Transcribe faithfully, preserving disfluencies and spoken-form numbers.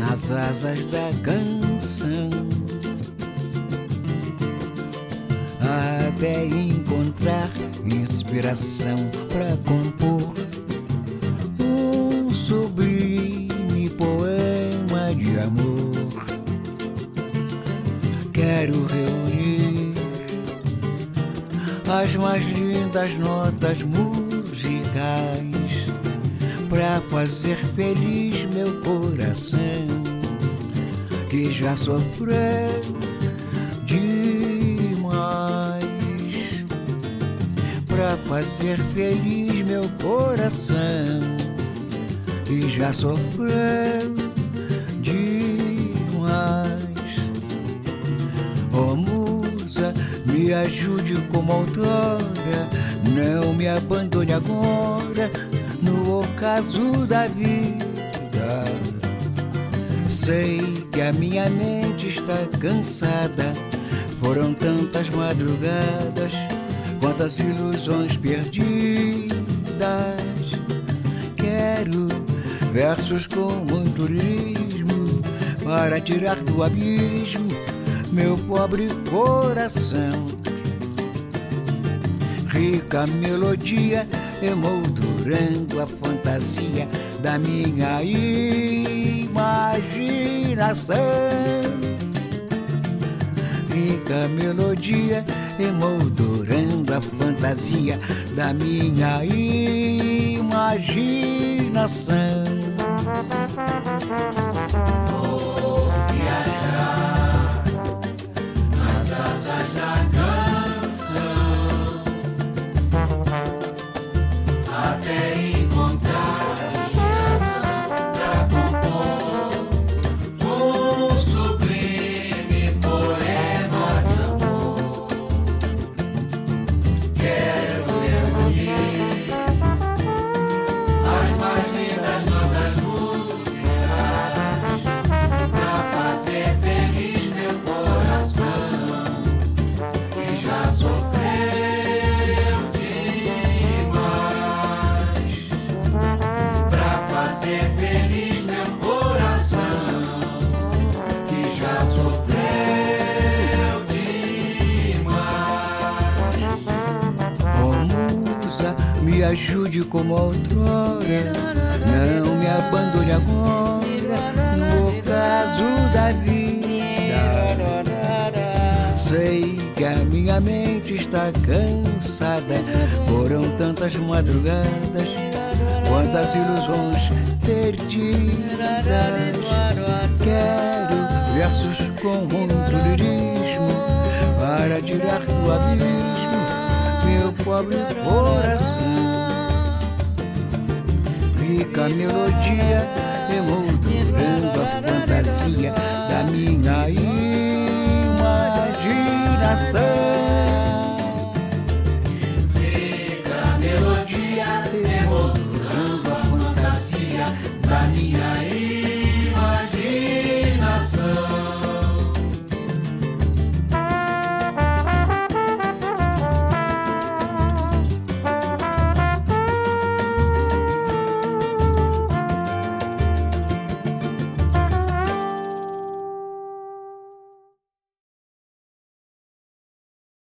nas asas da canção, até encontrar inspiração pra compor um sublime poema de amor. Quero reunir as mais lindas notas musicais pra fazer feliz meu coração, que já sofreu demais. Pra fazer feliz meu coração, que já sofreu demais. Oh musa, me ajude como outrora, não me abandone agora no ocaso da vida. Sei que a minha mente está cansada, foram tantas madrugadas, quantas ilusões perdidas. Quero versos com muito ritmo para tirar do abismo meu pobre coração. Rica melodia emoldurando a fantasia da minha imaginação. Rica melodia emoldurando a fantasia da minha imaginação. Vou viajar nas asas da canção, até encontrar inspiração pra compor um sublime poema de amor. Quero reunir as mais lindas notas musicais pra fazer feliz meu coração, que já sofreu demais. Pra fazer feliz meu coração, que já sofreu demais. Oh musa, me ajude como outrora, não me abandone agora no ocaso da vida. Sei que a minha mente está cansada, foram tantas madrugadas, quantas ilusões perdidas. Quero versos com muito lirismo para tirar do abismo meu pobre coração. Rica melodia emoldurando